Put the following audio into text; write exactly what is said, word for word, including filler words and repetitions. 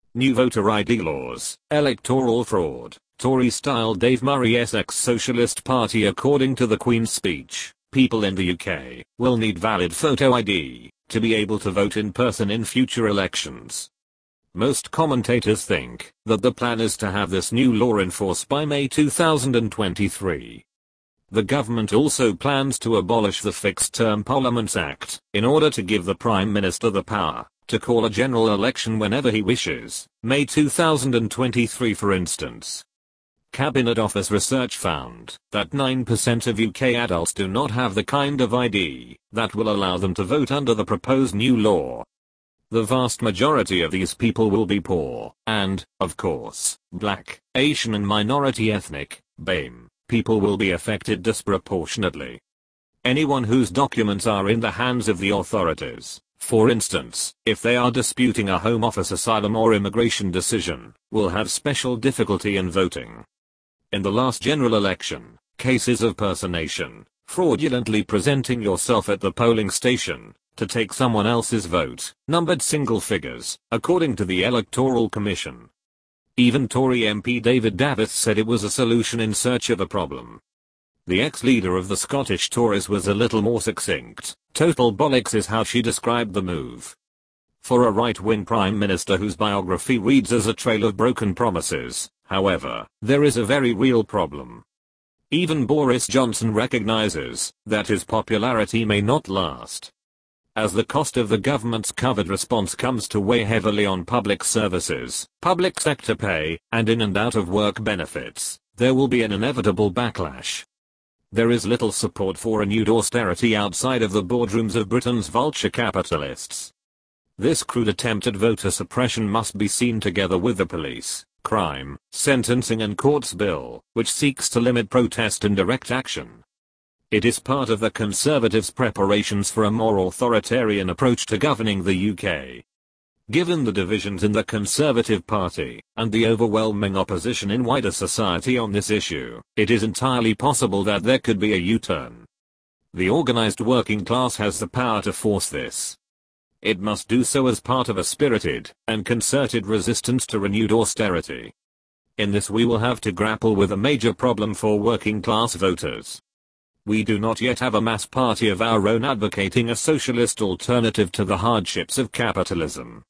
New voter I D laws, electoral fraud, Tory-style Dave Murray's ex-Socialist Party. According to the Queen's speech, people in the U K will need valid photo I D to be able to vote in person in future elections. Most commentators think that the plan is to have this new law enforced by May two thousand twenty-three. The government also plans to abolish the Fixed-Term Parliaments Act in order to give the Prime Minister the power to call a general election whenever he wishes, May two thousand twenty-three for instance. Cabinet Office research found that nine percent of U K adults do not have the kind of I D that will allow them to vote under the proposed new law. The vast majority of these people will be poor, and, of course, Black, Asian and minority ethnic, B A M E, people will be affected disproportionately. Anyone whose documents are in the hands of the authorities, for instance, if they are disputing a Home Office asylum or immigration decision, will have special difficulty in voting. In the last general election, cases of personation, fraudulently presenting yourself at the polling station to take someone else's vote, numbered single figures, according to the Electoral Commission. Even Tory M P David Davis said it was a solution in search of a problem. The ex-leader of the Scottish Tories was a little more succinct. Total bollocks is how she described the move. For a right-wing prime minister whose biography reads as a trail of broken promises, however, there is a very real problem. Even Boris Johnson recognizes that his popularity may not last. As the cost of the government's COVID response comes to weigh heavily on public services, public sector pay, and in and out of work benefits, there will be an inevitable backlash. There is little support for renewed austerity outside of the boardrooms of Britain's vulture capitalists. This crude attempt at voter suppression must be seen together with the police, crime, sentencing and courts bill, which seeks to limit protest and direct action. It is part of the Conservatives' preparations for a more authoritarian approach to governing the U K. Given the divisions in the Conservative Party, and the overwhelming opposition in wider society on this issue, it is entirely possible that there could be a U-turn. The organized working class has the power to force this. It must do so as part of a spirited and concerted resistance to renewed austerity. In this we will have to grapple with a major problem for working class voters. We do not yet have a mass party of our own advocating a socialist alternative to the hardships of capitalism.